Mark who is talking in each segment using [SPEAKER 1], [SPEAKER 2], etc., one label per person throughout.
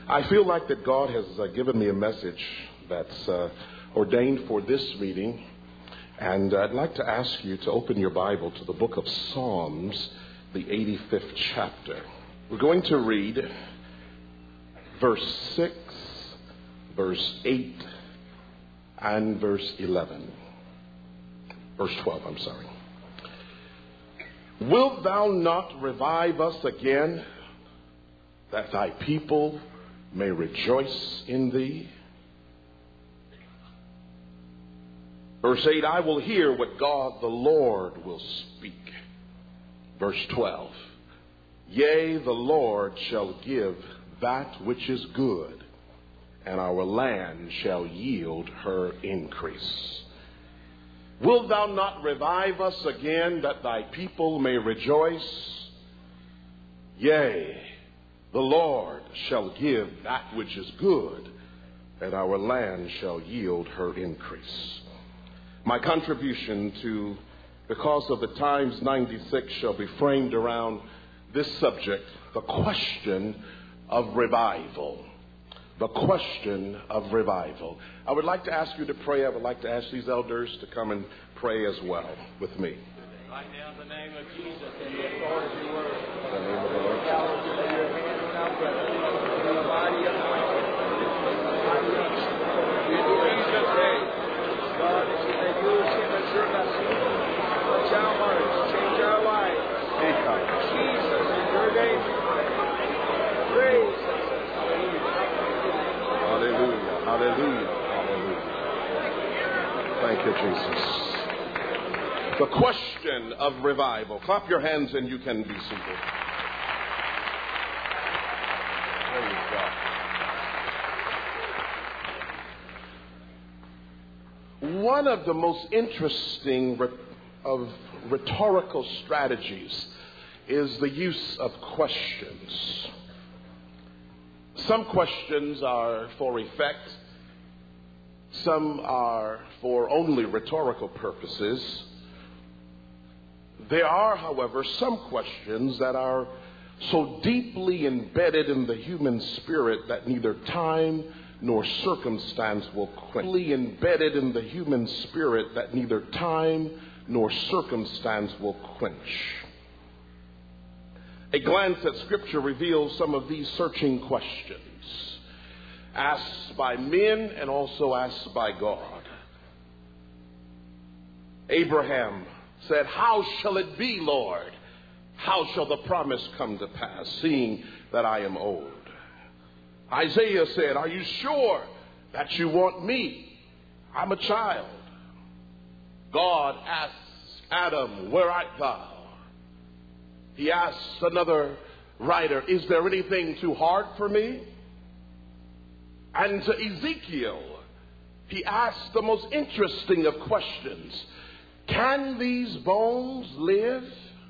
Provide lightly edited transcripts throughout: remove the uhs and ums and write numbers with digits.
[SPEAKER 1] I feel like that God has given me a message that's ordained for this meeting. And I'd like to ask you to open your Bible to the book of Psalms, the 85th chapter. We're going to read verse 6, verse 8, and verse 11. Verse 12, I'm sorry. Wilt thou not revive us again, that thy people may rejoice in thee? Verse 8, I will hear what God the Lord will speak. Verse 12, yea, the Lord shall give that which is good, and our land shall yield her increase. Wilt thou not revive us again, that thy people may rejoice? Yea, the Lord shall give that which is good, and our land shall yield her increase. My contribution to Because of the Times 96 shall be framed around this subject, the question of revival. The question of revival. I would like to ask you to pray. I would like to ask these elders to come and pray as well with me.
[SPEAKER 2] Right now, in the name of Jesus and the authority of your word,
[SPEAKER 1] In the name of the Lord.
[SPEAKER 2] power to lay your hands on our brother, the mighty anointing, in Jesus' name, God, that you may use him as your vessel, touch our hearts, change our lives. Jesus, in your name, praise us.
[SPEAKER 1] Hallelujah. Hallelujah. Hallelujah. Thank you, Jesus. The question of revival. Clap your hands and you can be seated. Praise God. One of the most interesting of rhetorical strategies is the use of questions. Some questions are for effect. Some are for only rhetorical purposes. There are, however, some questions that are so deeply embedded in the human spirit that neither time nor circumstance will quench. Embedded in the human spirit that neither time nor circumstance will quench. A glance at Scripture reveals some of these searching questions, asked by men and also asked by God. Abraham said, how shall it be, Lord? How shall the promise come to pass, seeing that I am old? Isaiah said, are you sure that you want me? I'm a child. God asks Adam, where art thou? He asks another writer, is there anything too hard for me? And to Ezekiel, he asked the most interesting of questions. Can these bones live?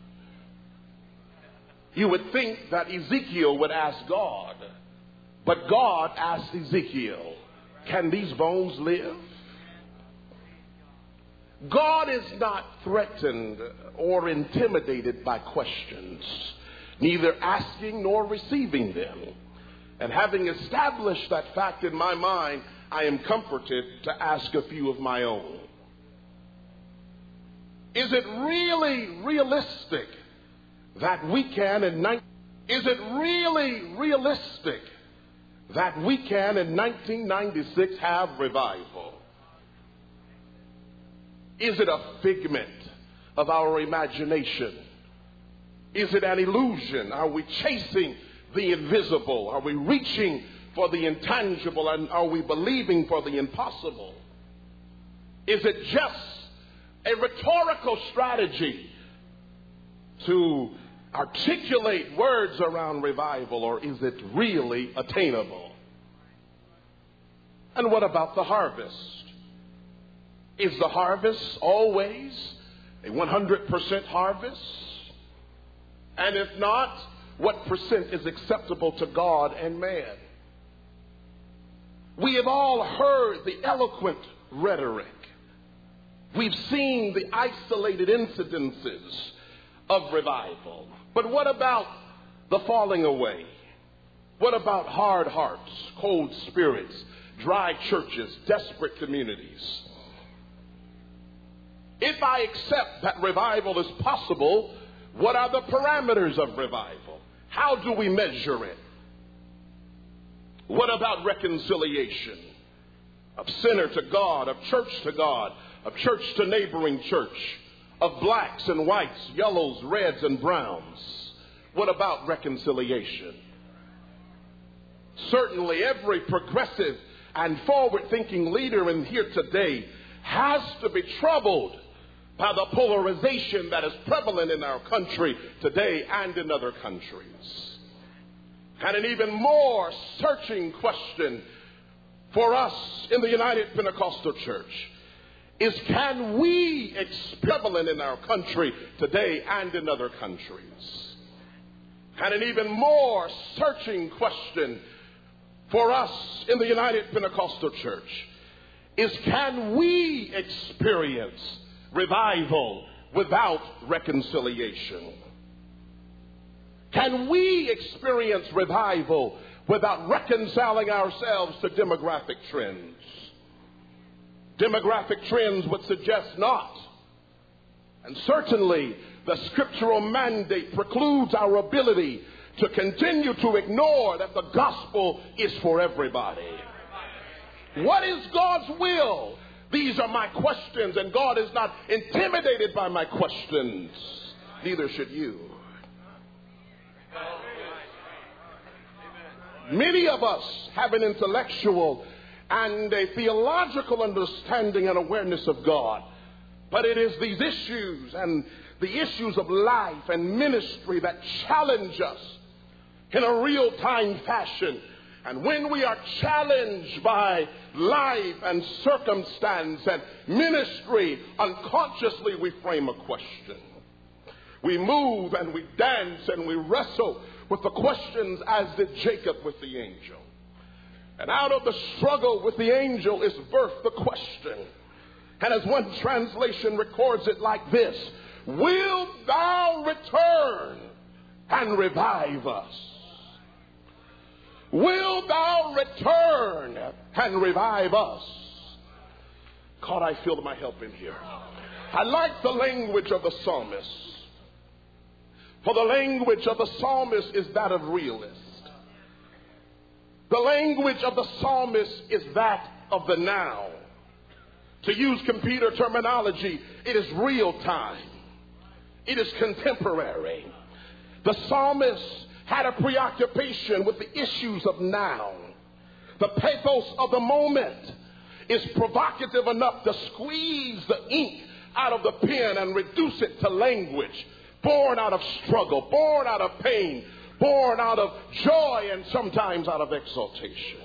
[SPEAKER 1] You would think that Ezekiel would ask God, but God asked Ezekiel, can these bones live? God is not threatened or intimidated by questions, neither asking nor receiving them. And having established that fact in my mind, I am comforted to ask a few of my own. Is it really realistic that we can in 1996 have revival? Is it a figment of our imagination? Is it an illusion? Are we chasing the invisible? Are we reaching for the intangible? And are we believing for the impossible? Is it just a rhetorical strategy to articulate words around revival, or is it really attainable? And what about the harvest? Is the harvest always a 100% harvest? And if not, what percent is acceptable to God and man? We have all heard the eloquent rhetoric. We've seen the isolated incidences of revival. But what about the falling away? What about hard hearts, cold spirits, dry churches, desperate communities? If I accept that revival is possible, what are the parameters of revival? How do we measure it? What about reconciliation? Of sinner to God, of church to God, of church to neighboring church, of blacks and whites, yellows, reds, and browns. What about reconciliation? Certainly every progressive and forward-thinking leader in here today has to be troubled by the polarization that is prevalent in our country today and in other countries. And an even more searching question for us in the United Pentecostal Church is, can we prevalent in our country today and in other countries? And an even more searching question for us in the United Pentecostal Church is, can we experience revival without reconciliation? Can we experience revival without reconciling ourselves to demographic trends? Demographic trends would suggest not. And certainly the scriptural mandate precludes our ability to continue to ignore that the gospel is for everybody. What is God's will? These are my questions, and God is not intimidated by my questions. Neither should you. Many of us have an intellectual and a theological understanding and awareness of God. But it is these issues and the issues of life and ministry that challenge us in a real-time fashion. And when we are challenged by life and circumstance and ministry, unconsciously we frame a question. We move and we dance and we wrestle with the questions, as did Jacob with the angel. And out of the struggle with the angel is birthed the question. And as one translation records it like this: will thou return and revive us? Will thou return and revive us? God, I feel my help in here. I like the language of the psalmist. For the language of the psalmist is that of realist. The language of the psalmist is that of the now. To use computer terminology, it is real time. It is contemporary. The psalmist had a preoccupation with the issues of now. The pathos of the moment is provocative enough to squeeze the ink out of the pen and reduce it to language born out of struggle, born out of pain, born out of joy, and sometimes out of exaltation.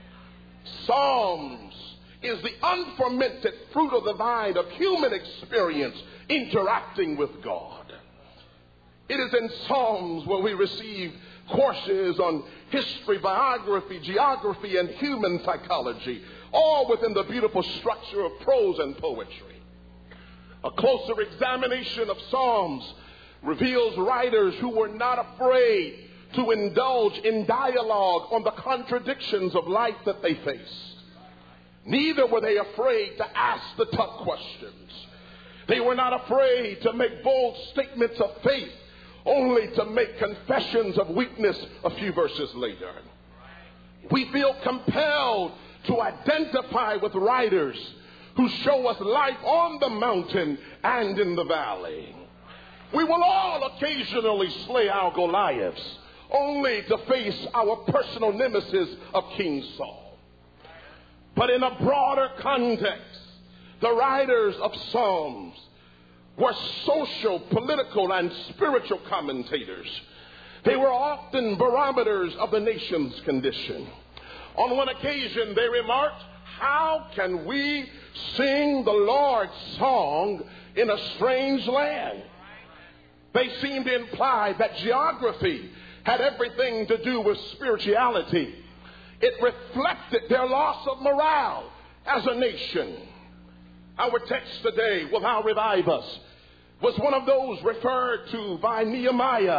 [SPEAKER 1] Psalms is the unfermented fruit of the vine of human experience interacting with God. It is in Psalms where we receive courses on history, biography, geography, and human psychology, all within the beautiful structure of prose and poetry. A closer examination of Psalms reveals writers who were not afraid to indulge in dialogue on the contradictions of life that they faced. Neither were they afraid to ask the tough questions. They were not afraid to make bold statements of faith, only to make confessions of weakness a few verses later. We feel compelled to identify with writers who show us life on the mountain and in the valley. We will all occasionally slay our Goliaths, only to face our personal nemesis of King Saul. But in a broader context, the writers of Psalms were social, political, and spiritual commentators. They were often barometers of the nation's condition. On one occasion, they remarked, "How can we sing the Lord's song in a strange land?" They seemed to imply that geography had everything to do with spirituality. It reflected their loss of morale as a nation. Our text today, "Will thou revive us?" was one of those referred to by Nehemiah,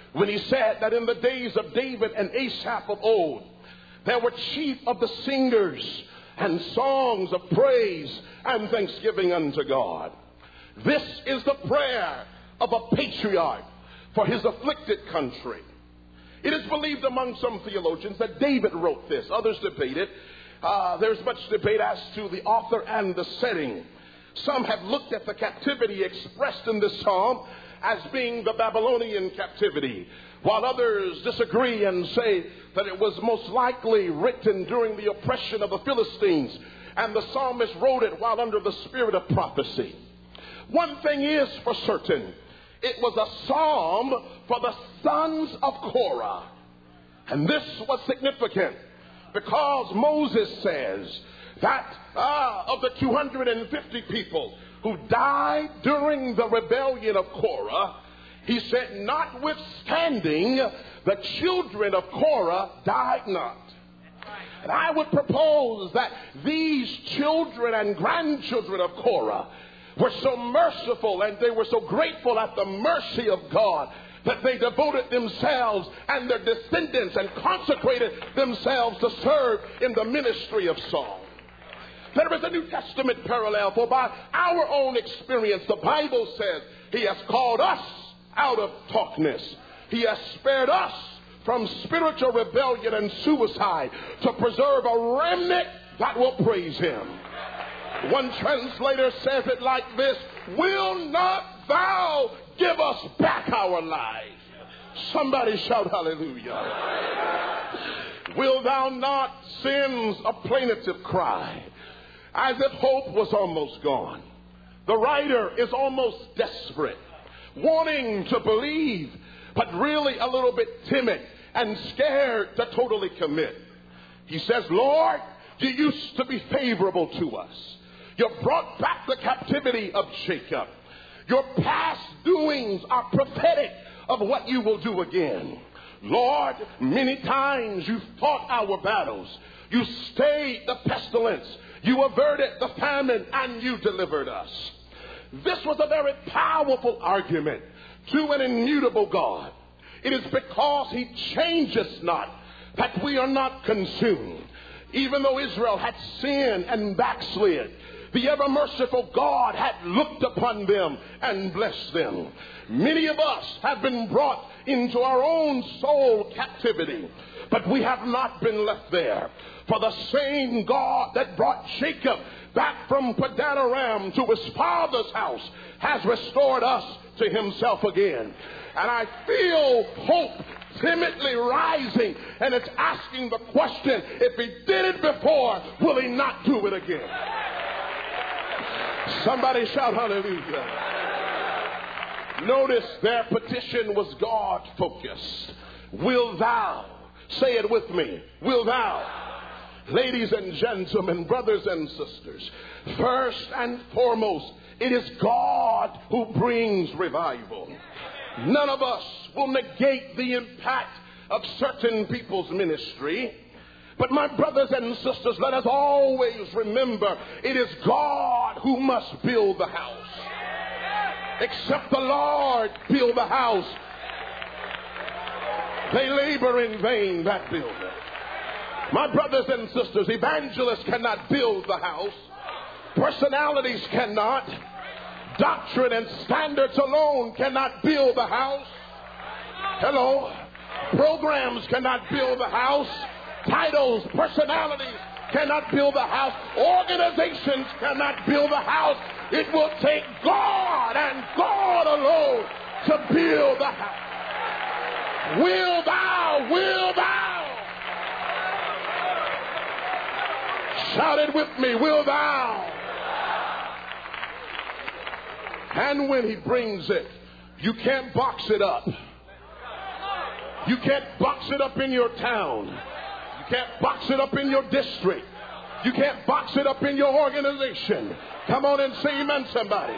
[SPEAKER 1] when he said that in the days of David and Asaph of old, there were chief of the singers and songs of praise and thanksgiving unto God. This is the prayer of a patriarch for his afflicted country. It is believed among some theologians that David wrote this. Others debate it. There's much debate as to the author and the setting. Some have looked at the captivity expressed in this psalm as being the Babylonian captivity, while others disagree and say that it was most likely written during the oppression of the Philistines, and the psalmist wrote it while under the spirit of prophecy. One thing is for certain, it was a psalm for the sons of Korah. And this was significant because Moses says that of the 250 people who died during the rebellion of Korah, he said, notwithstanding, the children of Korah died not. And I would propose that these children and grandchildren of Korah were so merciful and they were so grateful at the mercy of God that they devoted themselves and their descendants and consecrated themselves to serve in the ministry of song. There is a New Testament parallel, for by our own experience, the Bible says he has called us out of darkness. He has spared us from spiritual rebellion and suicide to preserve a remnant that will praise him. One translator says it like this: will not thou give us back our lives? Somebody shout hallelujah. Will thou not send a plaintive cry, as if hope was almost gone? The writer is almost desperate, wanting to believe, but really a little bit timid and scared to totally commit. He says, Lord, you used to be favorable to us. You brought back the captivity of Jacob. Your past doings are prophetic of what you will do again. Lord, many times you fought our battles. You stayed the pestilence. You averted the famine, and you delivered us. This was a very powerful argument to an immutable God. It is because he changes not that we are not consumed. Even though Israel had sinned and backslid, the ever merciful God had looked upon them and blessed them. Many of us have been brought into our own soul captivity, but we have not been left there. For the same God that brought Jacob back from Padanaram to his father's house has restored us to himself again. And I feel hope timidly rising, and it's asking the question, if he did it before, will he not do it again? Somebody shout hallelujah. Notice their petition was God focused. Will thou, say it with me, will thou? Ladies and gentlemen, brothers and sisters, first and foremost, it is God who brings revival. None of us will negate the impact of certain people's ministry. But my brothers and sisters, let us always remember it is God who must build the house. Except the Lord build the house, they labor in vain that build it. My brothers and sisters, evangelists cannot build the house. Personalities cannot. Doctrine and standards alone cannot build the house. Hello. Programs cannot build the house. Titles, personalities cannot build the house. Organizations cannot build the house. It will take God and God alone to build the house. Will thou, will thou? Shout it with me, will thou? And when he brings it, you can't box it up. You can't box it up in your town. You can't box it up in your district. You can't box it up in your organization. Come on and say amen, somebody.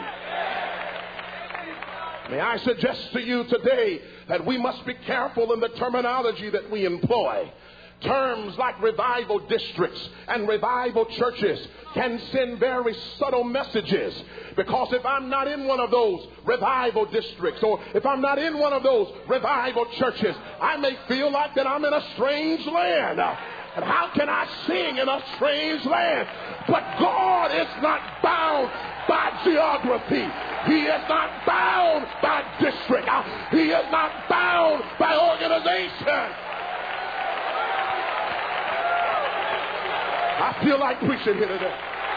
[SPEAKER 1] May I suggest to you today that we must be careful in the terminology that we employ. Terms like revival districts and revival churches can send very subtle messages, because if I'm not in one of those revival districts, or if I'm not in one of those revival churches, I may feel like that I'm in a strange land. And how can I sing in a strange land? But God is not bound by geography. He is not bound by district. He is not bound by organization. I feel like preaching here today.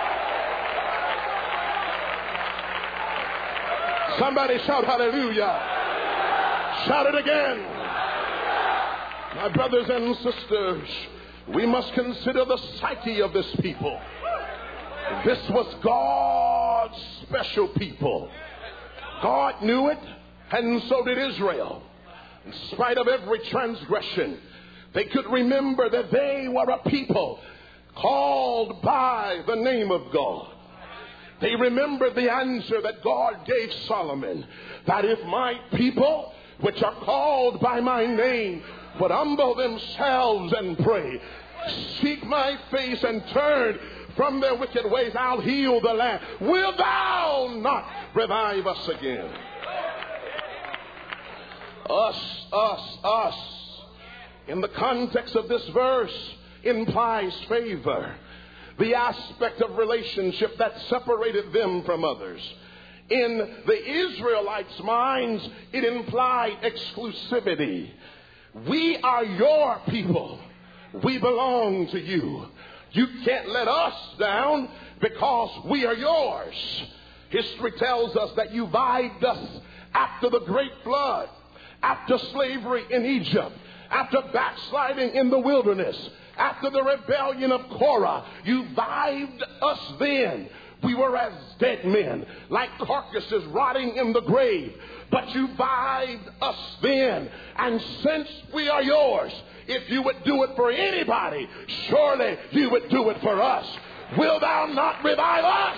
[SPEAKER 1] Somebody shout hallelujah. Shout it again. My brothers and sisters, we must consider the psyche of this people. This was God's special people. God knew it, and so did Israel. In spite of every transgression, they could remember that they were a people called by the name of God. They remembered the answer that God gave Solomon, that if my people, which are called by my name, would humble themselves and pray, seek my face and turn from their wicked ways, I'll heal the land. Will thou not revive us again? Us. In the context of this verse, implies favor. The aspect of relationship that separated them from others. In the Israelites' minds, it implied exclusivity. We are your people. We belong to you. You can't let us down because we are yours. History tells us that you vived us after the great flood, after slavery in Egypt, after backsliding in the wilderness, after the rebellion of Korah. You vived us then. We were as dead men, like carcasses rotting in the grave. But you vived us then. And since we are yours, if you would do it for anybody, surely you would do it for us. Will thou not revive us?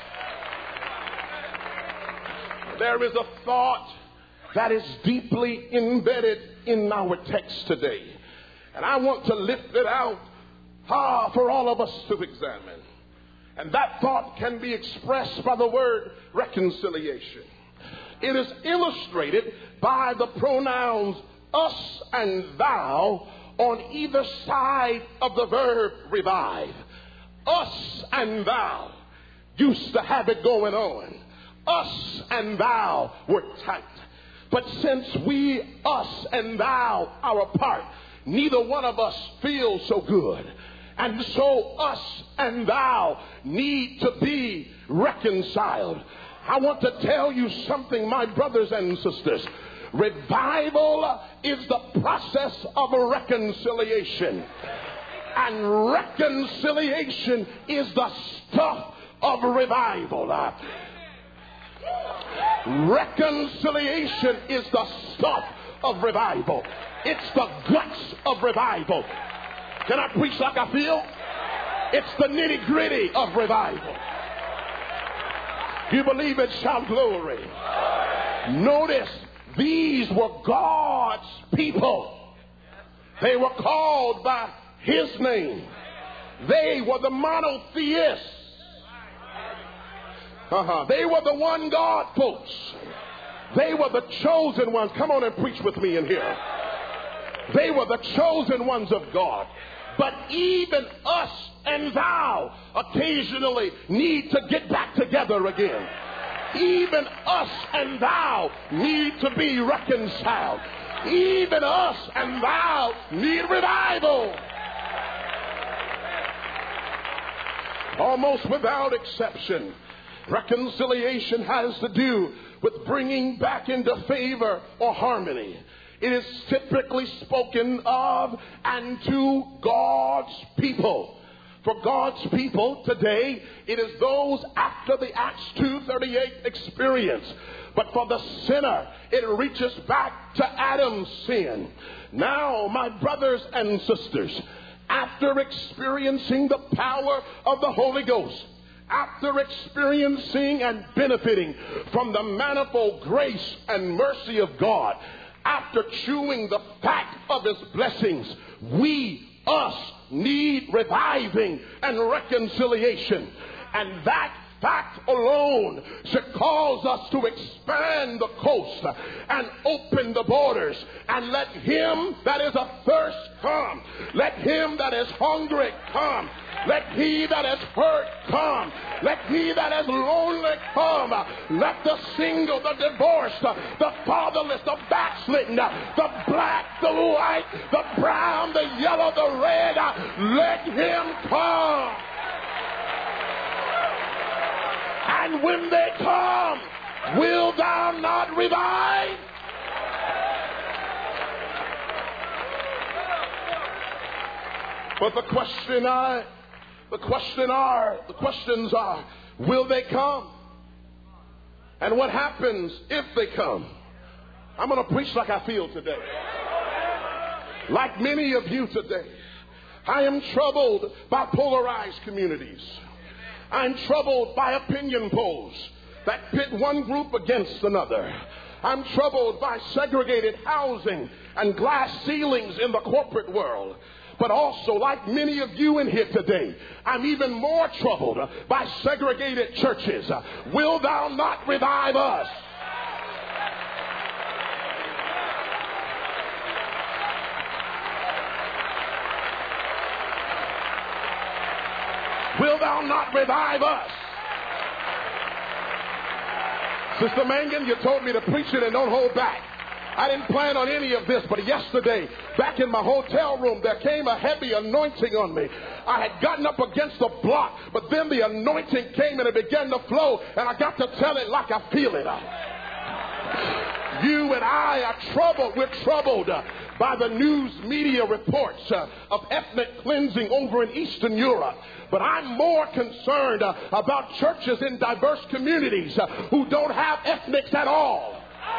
[SPEAKER 1] There is a thought that is deeply embedded in our text today. And I want to lift it out for all of us to examine. And that thought can be expressed by the word reconciliation. It is illustrated by the pronouns us and thou on either side of the verb revive. Us and thou used to have it going on. Us and thou were tight. But since we, us and thou are apart, neither one of us feels so good. And so us and thou need to be reconciled. I want to tell you something, my brothers and sisters. Revival is the process of reconciliation. And reconciliation is the stuff of revival. Reconciliation is the stuff of revival. It's the guts of revival. Can I preach like I feel? It's the nitty-gritty of revival. You believe it? Shout glory. Notice, these were God's people. They were called by His name. They were the monotheists. They were the one God folks. They were the chosen ones. Come on and preach with me in here. They were the chosen ones of God. But even us and thou occasionally need to get back together again. Even us and thou need to be reconciled. Even us and thou need revival. Almost without exception, reconciliation has to do with bringing back into favor or harmony. It is typically spoken of and to God's people. For God's people today, it is those after the Acts 2:38 experience. But for the sinner, it reaches back to Adam's sin. Now, my brothers and sisters, after experiencing the power of the Holy Ghost, after experiencing and benefiting from the manifold grace and mercy of God, after chewing the fat of His blessings, we us need reviving and reconciliation. And that fact alone should cause us to expand the coast and open the borders and let him that is athirst come. Let him that is hungry come. Let he that is hurt come. Let he that is lonely come. Let the single, the divorced, the fatherless, the backslidden, the black, the white, the brown, the yellow, the red, let him come. And when they come, will thou not revive? But the questions are, will they come? And what happens if they come? I'm going to preach like I feel today. Like many of you today, I am troubled by polarized communities. I'm troubled by opinion polls that pit one group against another. I'm troubled by segregated housing and glass ceilings in the corporate world. But also, like many of you in here today, I'm even more troubled by segregated churches. Will thou not revive us? Will thou not revive us? Sister Mangan, you told me to preach it and don't hold back. I didn't plan on any of this, but yesterday, back in my hotel room, there came a heavy anointing on me. I had gotten up against the block, but then the anointing came and it began to flow, and I got to tell it like I feel it. You and I are troubled. We're troubled by the news media reports of ethnic cleansing over in Eastern Europe. But I'm more concerned about churches in diverse communities who don't have ethnics at all.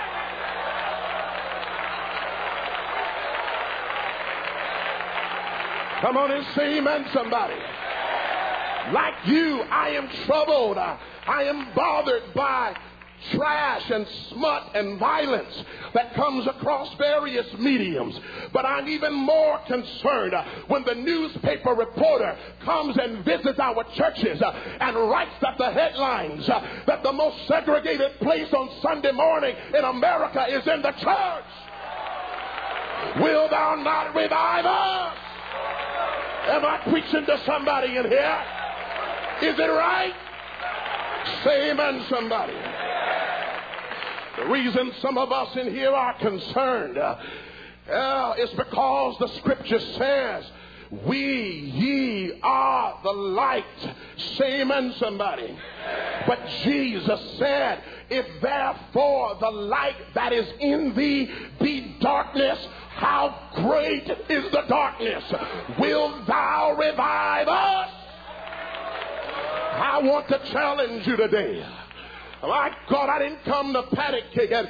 [SPEAKER 1] Come on and say amen, somebody. Like you, I am troubled. I am bothered by trash and smut and violence that comes across various mediums. But I'm even more concerned when the newspaper reporter comes and visits our churches and writes that the headlines that the most segregated place on Sunday morning in America is in the church. Will thou not revive us? Am I preaching to somebody in here? Is it right? Say amen, somebody. The reason some of us in here are concerned is because the scripture says, ye are the light. Say amen, somebody. But Jesus said, if therefore the light that is in thee be darkness, how great is the darkness? Will thou revive us? I want to challenge you today. My God, I didn't come to patty cake, and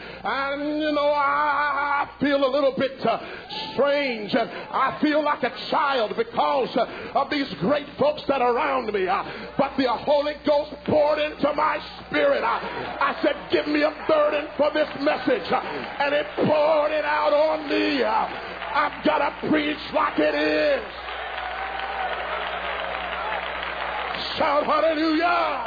[SPEAKER 1] I feel a little bit strange, and I feel like a child because of these great folks that are around me. But the Holy Ghost poured into my spirit. I said, give me a burden for this message, and it poured it out on me. I've got to preach like it is. Shout hallelujah.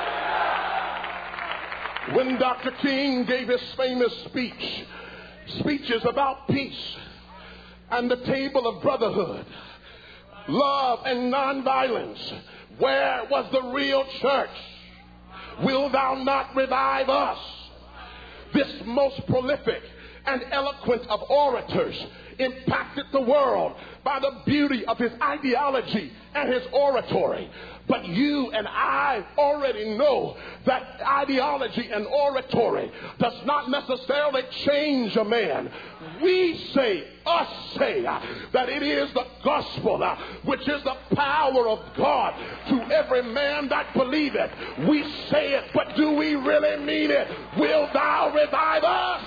[SPEAKER 1] When Dr. King gave his famous speeches about peace and the table of brotherhood, love and nonviolence, where was the real church? Will thou not revive us? This most prolific and eloquent of orators impacted the world by the beauty of his ideology and his oratory. But you and I already know that ideology and oratory does not necessarily change a man. We say that it is the gospel, which is the power of God to every man that believeth. We say it, but do we really mean it? Will thou revive us?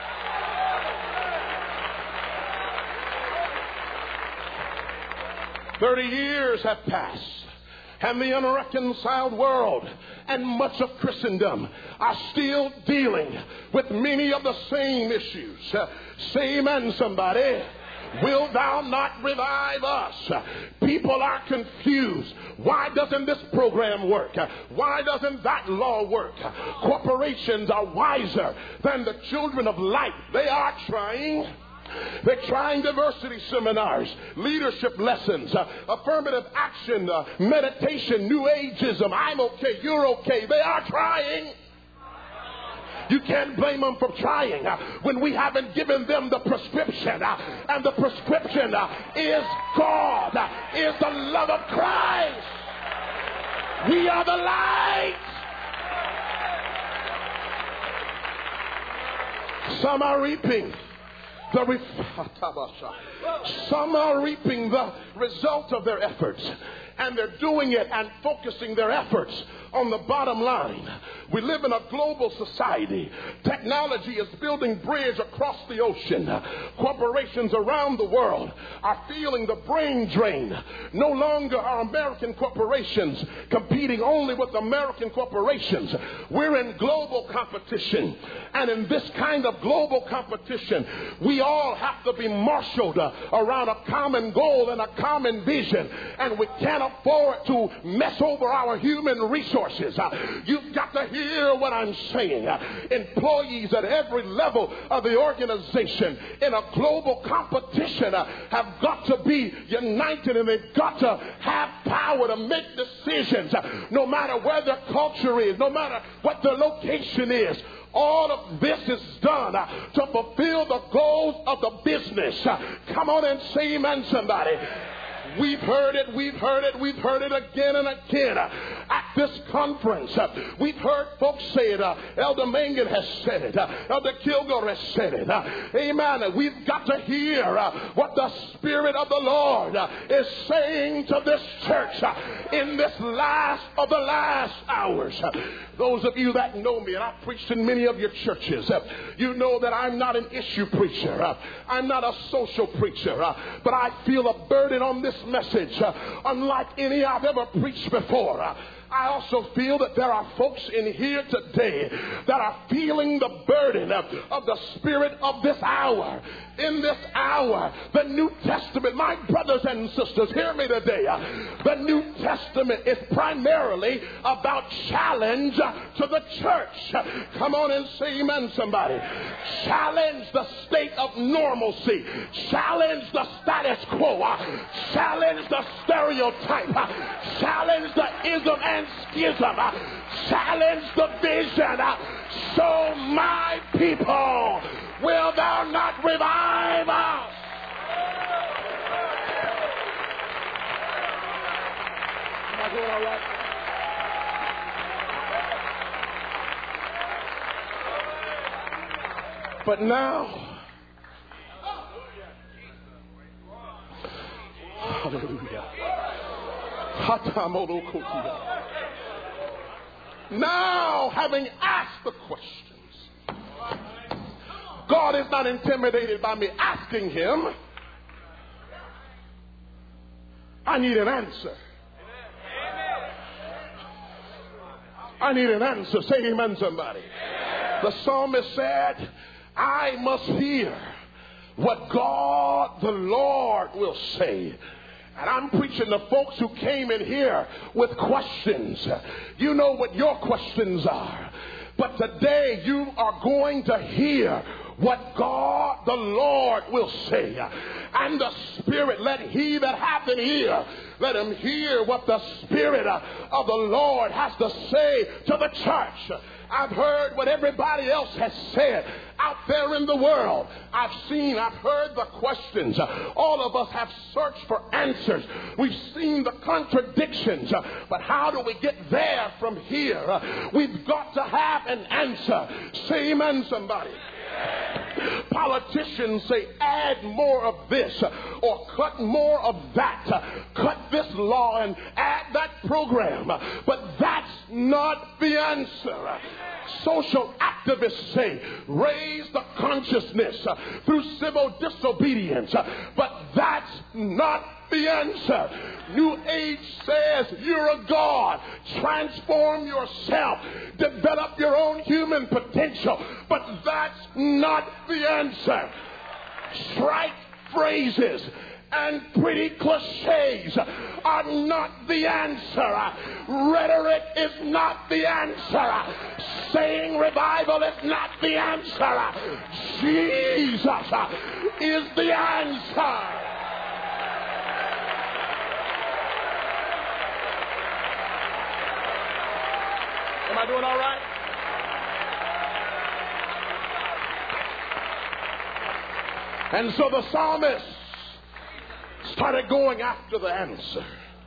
[SPEAKER 1] "30 years have passed, and the unreconciled world and much of Christendom are still dealing with many of the same issues." Say amen, somebody. Will thou not revive us? People are confused. Why doesn't this program work? Why doesn't that law work? Corporations are wiser than the children of light. They are trying. They're trying diversity seminars, leadership lessons, affirmative action, meditation, New Ageism. I'm okay, you're okay. They are trying. You can't blame them for trying when we haven't given them the prescription. And the prescription is God, is the love of Christ. We are the light. Some are reaping some are reaping the result of their efforts, and they're doing it and focusing their efforts on the bottom line. We live in a global society. Technology is building bridges across the ocean. Corporations around the world are feeling the brain drain. No longer are American corporations competing only with American corporations. We're in global competition. And in this kind of global competition, we all have to be marshaled around a common goal and a common vision. And we can't afford to mess over our human resources. You've got to hear what I'm saying. Employees at every level of the organization in a global competition have got to be united, and they've got to have power to make decisions no matter where their culture is, no matter what their location is. All of this is done to fulfill the goals of the business. Come on and say amen, somebody. We've heard it again and again at this conference. We've heard folks say it. Elder Mangan has said it. Elder Kilgore has said it. Amen. We've got to hear what the Spirit of the Lord is saying to this church in this last of the last hours. Those of you that know me, and I've preached in many of your churches, you know that I'm not an issue preacher. I'm not a social preacher. But I feel a burden on this message unlike any I've ever preached before. I also feel that there are folks in here today that are feeling the burden of the spirit of this hour. In this hour, the New Testament, my brothers and sisters, hear me today. The New Testament is primarily about challenge to the church. Come on and say amen, somebody. Challenge the state of normalcy. Challenge the status quo. Challenge the stereotype. Challenge the ism and schism. Challenge the vision. So my people, will thou not revive us? Am I doing all right? But now, hallelujah. Now, having asked the questions, God is not intimidated by me asking him. I need an answer. I need an answer. Say amen, somebody. The psalmist said, I must hear what God the Lord will say. And I'm preaching to folks who came in here with questions. You know what your questions are. But today you are going to hear what God the Lord will say. And the Spirit, let he that hath an ear, let him hear what the Spirit of the Lord has to say to the church. I've heard what everybody else has said out there in the world. I've heard the questions. All of us have searched for answers. We've seen the contradictions. But how do we get there from here? We've got to have an answer. Say amen, somebody. Politicians say add more of this or cut more of that. Cut this law and add that program. But that's not the answer. Social activists say raise the consciousness through civil disobedience. But that's not the answer. New Age says you're a God. Transform yourself. Develop your own human potential. But that's not the answer. Strike phrases and pretty cliches are not the answer. Rhetoric is not the answer. Saying revival is not the answer. Jesus is the answer. Am I doing all right? And so the psalmist started going after the answer.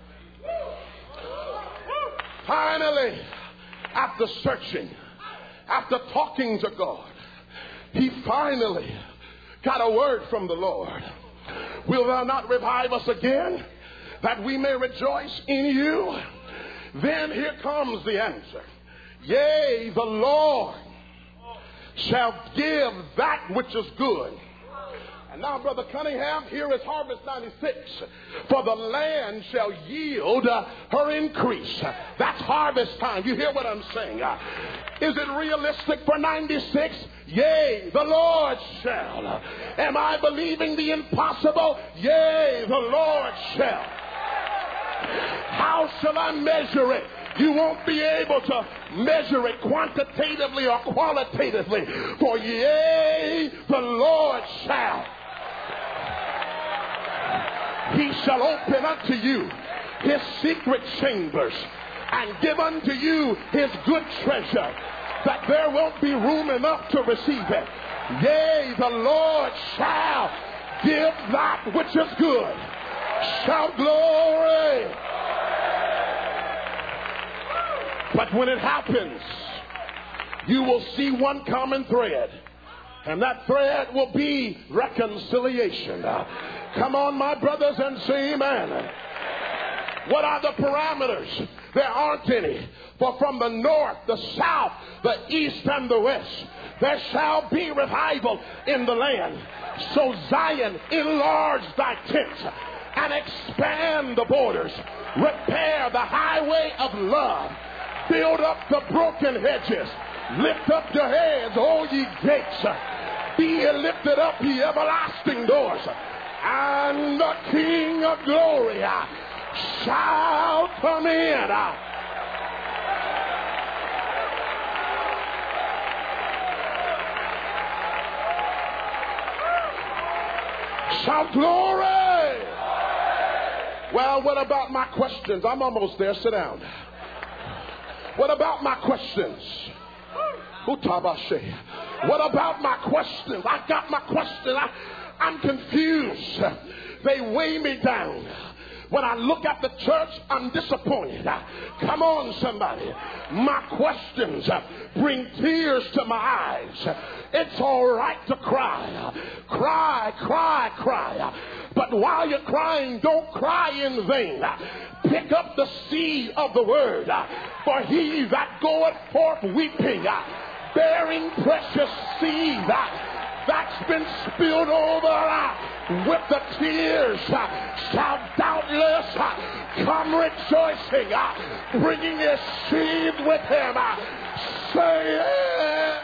[SPEAKER 1] Finally, after searching, after talking to God, he finally got a word from the Lord. Will thou not revive us again, that we may rejoice in you? Then here comes the answer. Yea, the Lord shall give that which is good. And now, Brother Cunningham, here is Harvest 96. For the land shall yield her increase. That's harvest time. You hear what I'm saying? Is it realistic for 96? Yea, the Lord shall. Am I believing the impossible? Yea, the Lord shall. How shall I measure it? You won't be able to measure it quantitatively or qualitatively. For yea, the Lord shall. He shall open unto you his secret chambers and give unto you his good treasure, that there won't be room enough to receive it. Yea, the Lord shall give that which is good. Shout glory. But when it happens, you will see one common thread, and that thread will be reconciliation. Come on, my brothers, and say amen. What are the parameters? There aren't any. For from the north, the south, the east, and the west, there shall be revival in the land. So Zion, enlarge thy tents and expand the borders. Repair the highway of love. Build up the broken hedges. Lift up your heads, all ye gates. Be ye lifted up, ye everlasting doors. And the King of glory shall come in. Shout glory. Well, what about my questions? I'm almost there. Sit down. What about my questions? Utabashe. What about my questions? I got my questions. I'm confused. They weigh me down. When I look at the church, I'm disappointed. Come on, somebody. My questions bring tears to my eyes. It's all right to cry. Cry, cry, cry. But while you're crying, don't cry in vain. Pick up the seed of the word. For he that goeth forth weeping, bearing precious seed, that's been spilled over with the tears, shall doubtless come rejoicing, bringing his seed with him. Say it.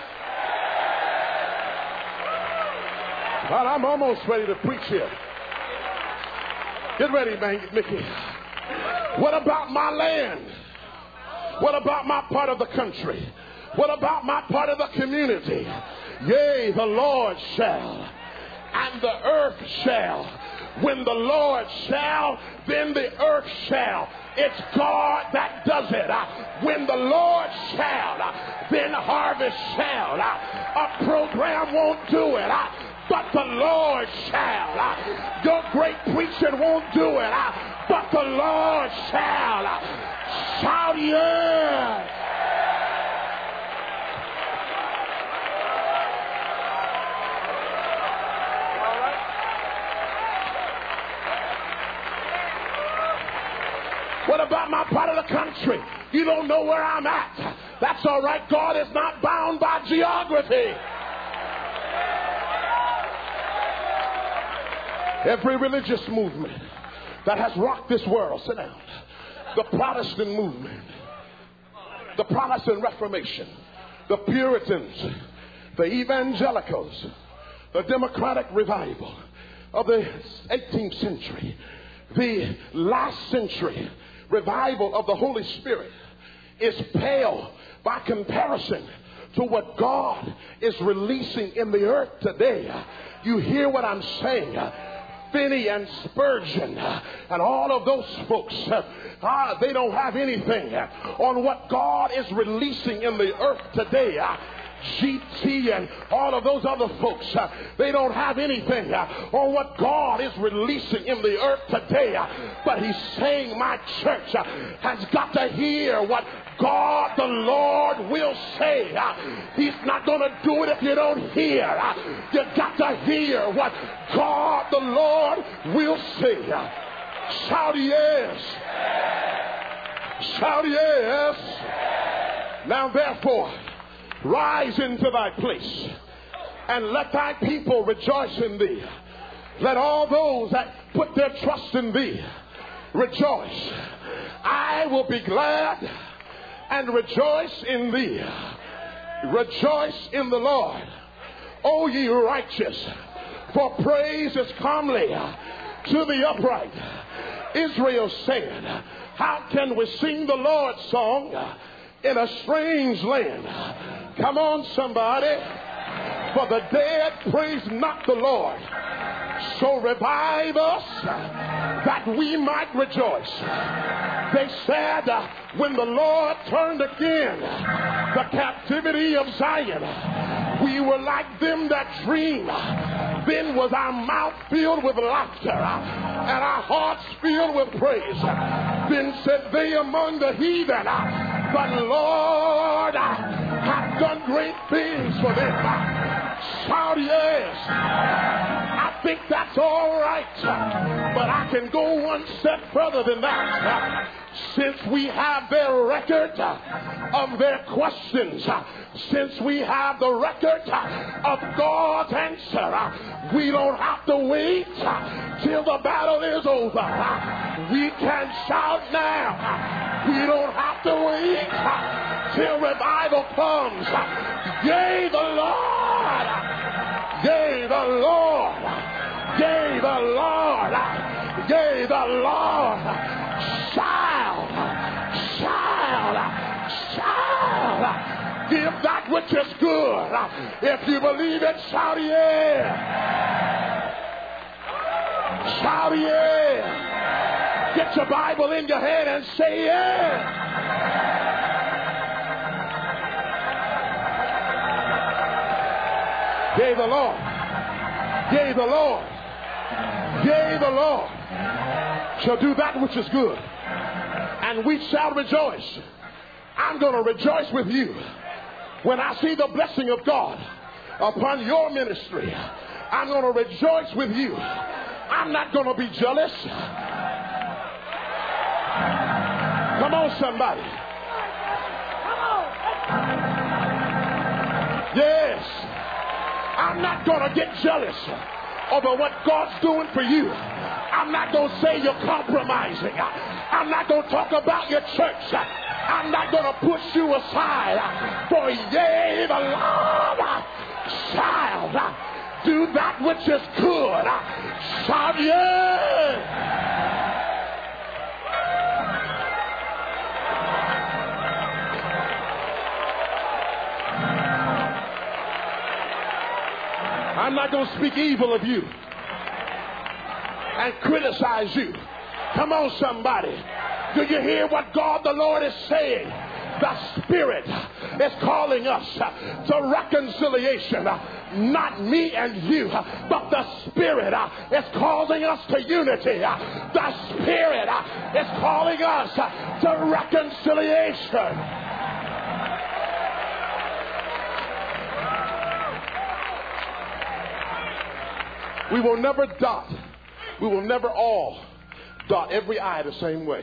[SPEAKER 1] But I'm almost ready to preach here. Get ready, man, Mickey. What about my land? What about my part of the country? What about my part of the community? Yea, the Lord shall, and the earth shall. When the Lord shall, then the earth shall. It's God that does it. When the Lord shall, then harvest shall. A program won't do it, but the Lord shall. Your great preaching won't do it, but the Lord shall. Shout yes. What about my part of the country? You don't know where I'm at. That's all right. God is not bound by geography. Every religious movement that has rocked this world, sit down. The Protestant movement, the Protestant Reformation, the Puritans, the Evangelicals, the Democratic Revival, of the 18th century, the last century revival of the Holy Spirit is pale by comparison to what God is releasing in the earth today. You hear what I'm saying? Finney and Spurgeon and all of those folks, they don't have anything on what God is releasing in the earth today. GT and all of those other folks, they don't have anything on what God is releasing in the earth today. But he's saying my church has got to hear what God the Lord will say. He's not going to do it if you don't hear. You got to hear what God the Lord will say. Shout yes. Shout yes. Now therefore, rise into thy place and let thy people rejoice in thee. Let all those that put their trust in thee rejoice. I will be glad and rejoice in thee. Rejoice in the Lord, O ye righteous, for praise is comely to the upright. Israel said, how can we sing the Lord's song in a strange land? Come on, somebody. For the dead praise not the Lord. So revive us that we might rejoice. They said when the Lord turned again the captivity of Zion, we were like them that dream. Then was our mouth filled with laughter and our hearts filled with praise. Then said they among the heathen, the Lord hath done great things for them. Shout yes. I think that's all right, but I can go one step further than that. Since we have their record of their questions, since we have the record of God's answer, we don't have to wait till the battle is over. We can shout now. We don't have to wait till revival comes. Yea, the Lord. Yea, the Lord. Yea, the Lord. Yea, the Lord. Shout. Shout. Shout. Give that which is good. If you believe it, shout yeah. Shout yeah. Get your Bible in your hand and say yeah. Yea, the Lord. Yea, the Lord. Yea, the Lord shall do that which is good, and we shall rejoice. I'm going to rejoice with you when I see the blessing of God upon your ministry. I'm going to rejoice with you. I'm not going to be jealous. Come on, somebody. Yes. I'm not going to get jealous over what God's doing for you. I'm not going to say you're compromising. I'm not going to talk about your church. I'm not going to push you aside. For yea, the Lord shall do that which is good. Shout yea. I'm not going to speak evil of you and criticize you. Come on, somebody. Do you hear what God the Lord is saying? The Spirit is calling us to reconciliation. Not me and you, but the Spirit is calling us to unity. The Spirit is calling us to reconciliation. We will never dot. We will never all dot every I the same way.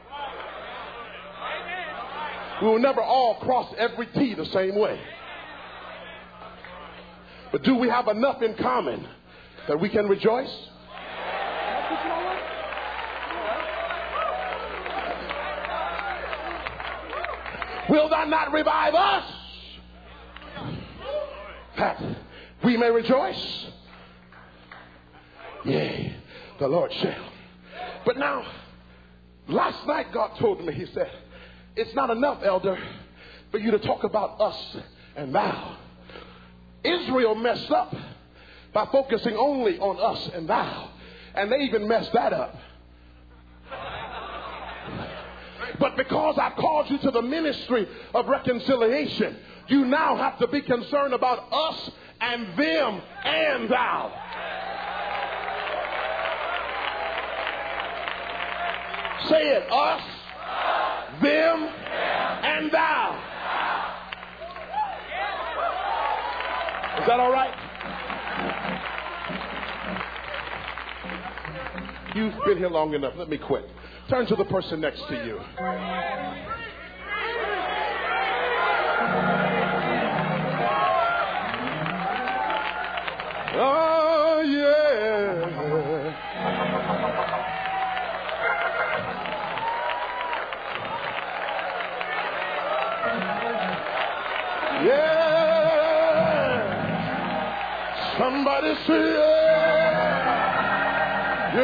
[SPEAKER 1] We will never all cross every T the same way. But do we have enough in common that we can rejoice? Will thou not revive us, that we may rejoice? Yea, the Lord shall. But now, last night God told me, he said, it's not enough, elder, for you to talk about us and thou. Israel messed up by focusing only on us and thou. And they even messed that up. But because I called you to the ministry of reconciliation, you now have to be concerned about us and them and thou. Say it, us, them, and thou. Is that all right? You've been here long enough. Let me quit. Turn to the person next to you. Oh, yeah. Yeah. Somebody say yeah.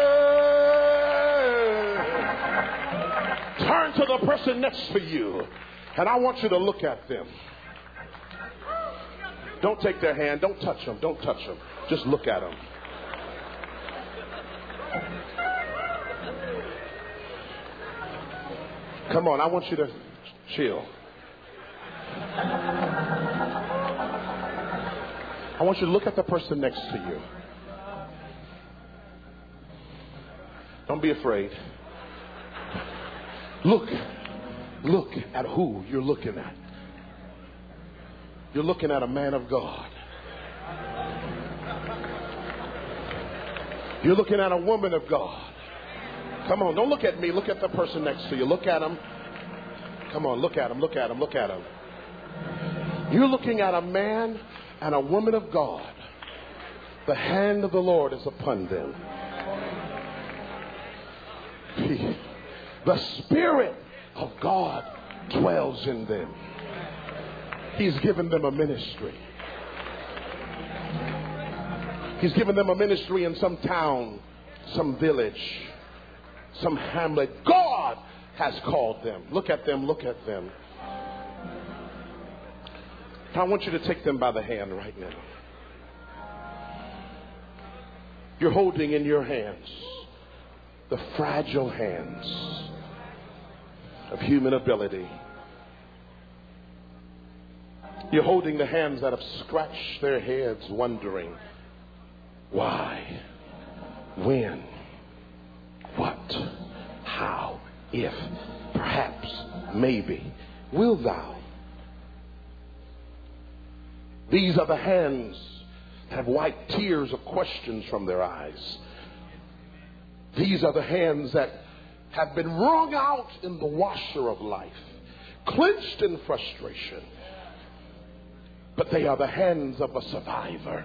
[SPEAKER 1] Yeah. Turn to the person next to you, and I want you to look at them. Don't take their hand. Don't touch them. Don't touch them. Just look at them. Come on, I want you to chill. I want you to look at the person next to you. Don't be afraid. Look at who you're looking at. You're looking at a man of God. You're looking at a woman of God. Come on, don't look at me. Look at the person next to you. Look at him. Come on, look at him. Look at him. Look at him. You're looking at a man and a woman of God. The hand of the Lord is upon them. The Spirit of God dwells in them. He's given them a ministry. He's given them a ministry in some town, some village, some hamlet. God has called them. Look at them. Look at them. I want you to take them by the hand right now. You're holding in your hands the fragile hands of human ability. You're holding the hands that have scratched their heads wondering why, when, what, how, if, perhaps, maybe, will thou. These are the hands that have wiped tears of questions from their eyes. These are the hands that have been wrung out in the washer of life, clenched in frustration. But they are the hands of a survivor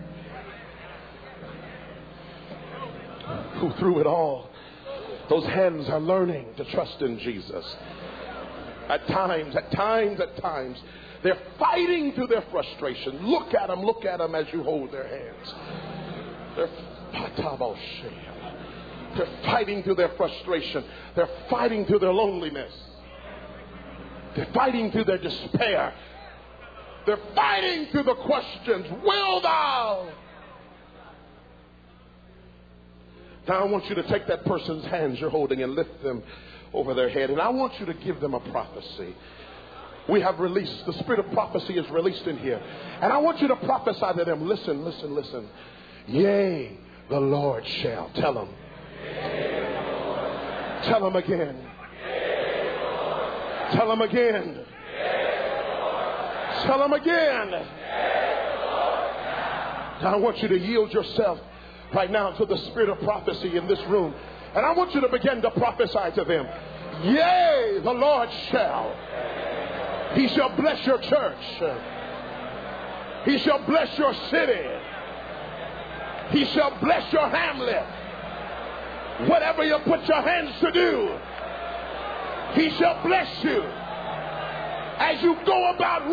[SPEAKER 1] who through it all, those hands are learning to trust in Jesus. At times, they're fighting through their frustration. Look at them as you hold their hands. They're fighting through their frustration. They're fighting through their loneliness. They're fighting through their despair. They're fighting through the questions, will thou? Now I want you to take that person's hands you're holding and lift them over their head. And I want you to give them a prophecy. We have released, the spirit of prophecy is released in here. And I want you to prophesy to them. Listen, listen, listen. Yea, the Lord shall. Tell them. Tell them again. Tell them again. Tell them again. Now I want you to yield yourself right now to the spirit of prophecy in this room. And I want you to begin to prophesy to them. Yea, the Lord shall. He shall bless your church. He shall bless your city. He shall bless your hamlet. Whatever you put your hands to do, He shall bless you. As you go about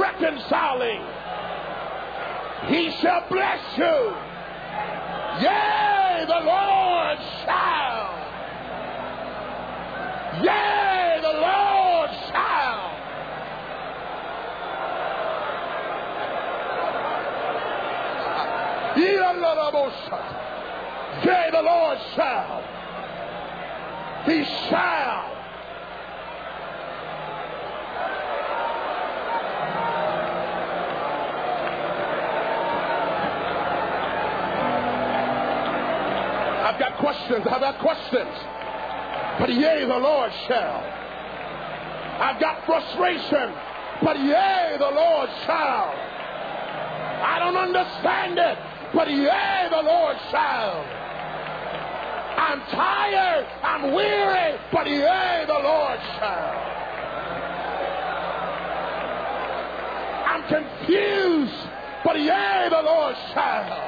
[SPEAKER 1] reconciling, He shall bless you. Yea, Yea, the Lord shall. Yea, the Lord shall. Yea, the Lord shall. He shall. I've got questions. But yea, the Lord shall. I've got frustration. But yea, the Lord shall. I don't understand it. But yea, the Lord shall. I'm tired. I'm weary. But yea, the Lord shall. I'm confused. But yea, the Lord shall.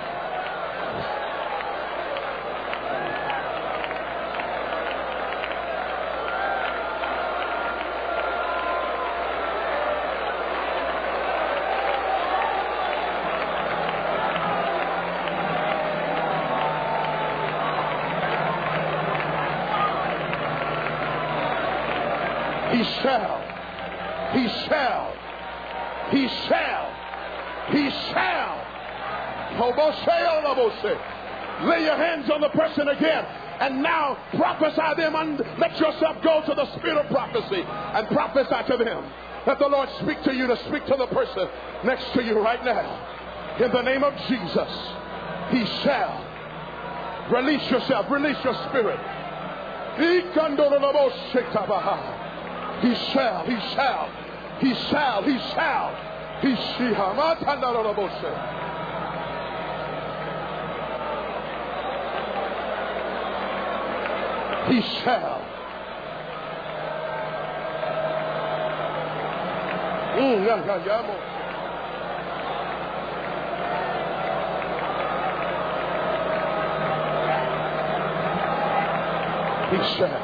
[SPEAKER 1] He shall. He shall. He shall. He shall. Lay your hands on the person again. And now prophesy them and let yourself go to the spirit of prophecy and prophesy to them. Let the Lord speak to you to speak to the person next to you right now. In the name of Jesus, He shall. Release yourself. Release your spirit. He shall, he shall, he shall, he shall, he shall. He shall. He shall.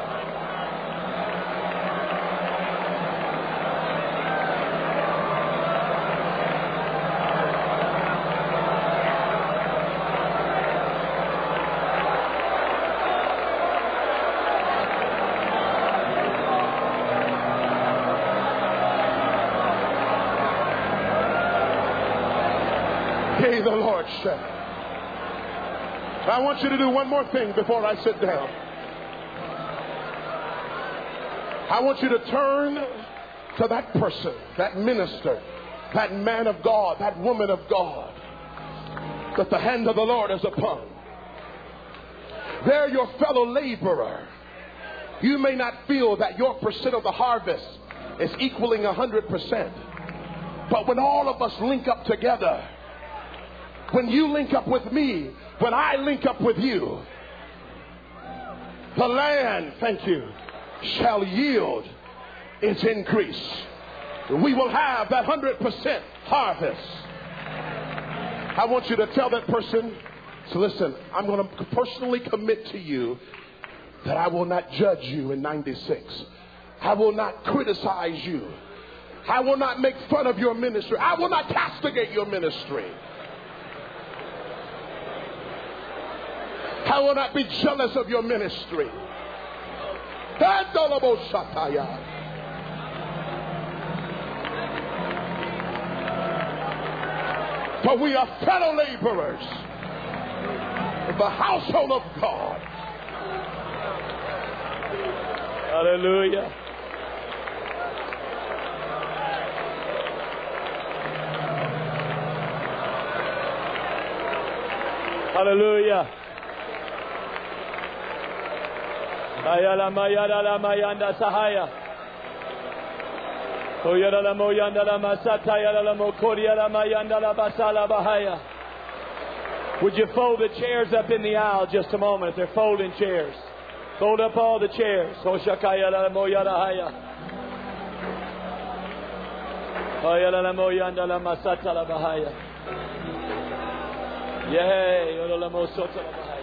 [SPEAKER 1] Yea, the Lord shall. I want you to do one more thing before I sit down. I want you to turn to that person, that minister, that man of God, that woman of God that the hand of the Lord is upon. They're your fellow laborer. You may not feel that your percent of the harvest is equaling 100%. But when all of us link up together, when you link up with me, when I link up with you, the land, thank you, shall yield its increase. We will have that 100% harvest. I want you to tell that person, so listen, I'm going to personally commit to you that I will not judge you in 96. I will not criticize you. I will not make fun of your ministry. I will not castigate your ministry. I will not be jealous of your ministry. For we are fellow laborers of the household of God.
[SPEAKER 2] Hallelujah. Hallelujah. Ayala mayara la mayanda sahaya. Oyara la moyanda la masata yara la mokoria la mayanda la basala bahaya. Would you fold the chairs up in the aisle just a moment? If they're folding chairs, fold up all the chairs. Oshakaya la moyara haya. Oyara la moyanda la masata la bahaya. Yay, oyara la mosota la bahaya.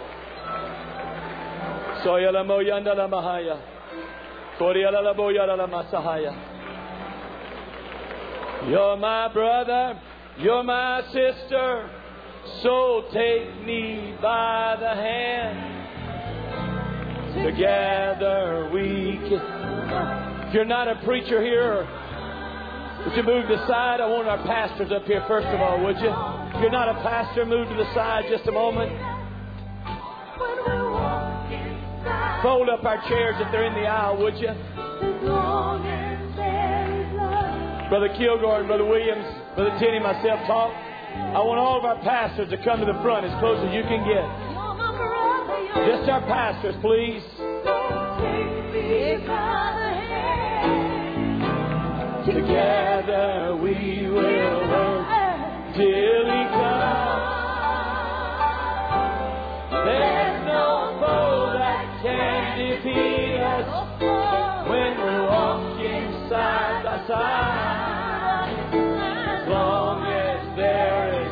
[SPEAKER 2] Soyala moyanda la mahaya. Koriala la boyala la masahaya. You're my brother. You're my sister.
[SPEAKER 3] So take me by the hand. Together we can. If you're not a preacher here, would you move to the side? I want our pastors up here first of all, would you? If you're not a pastor, move to the side just a moment. Fold up our chairs if they're in the aisle, would you? Brother Kilgore, Brother Williams, Brother Tenney, myself talk. I want all of our pastors to come to the front as close as you can get. Just our pastors, please. Together we will work till He comes. There's no foe that can defeat us when we're walking side by side. As long as there is.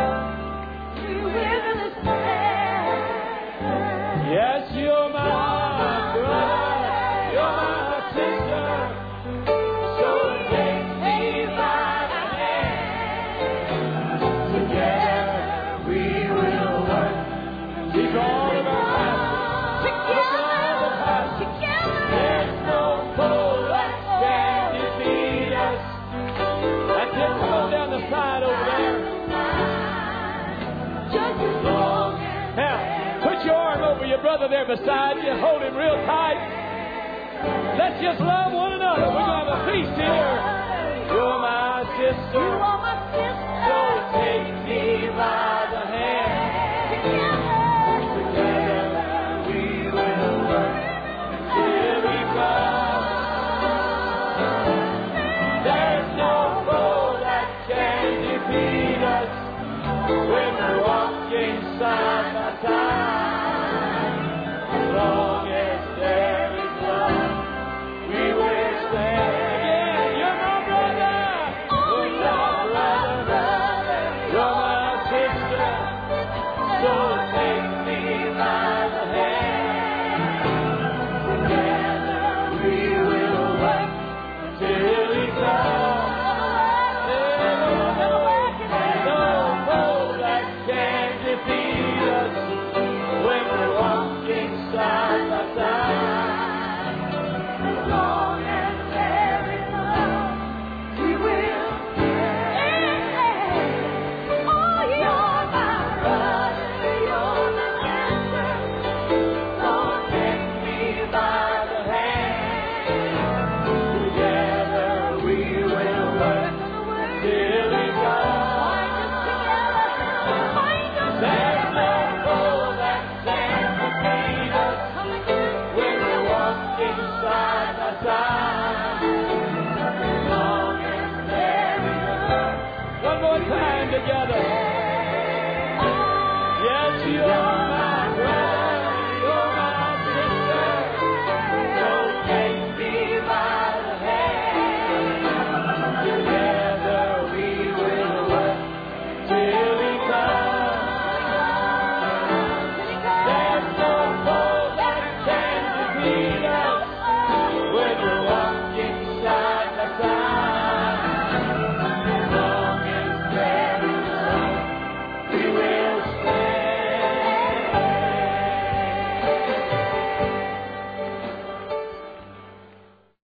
[SPEAKER 3] Yes, you're my brother, you're my sister. So take me by the hand. Together we will work. Keep all of our pastors. Look at all the pastors. There's no foe that can defeat us. That's it. Come on down the side over there. Now, put your arm over your brother there beside you. Hold him real tight. Let's just love one another. We're going to have a feast here.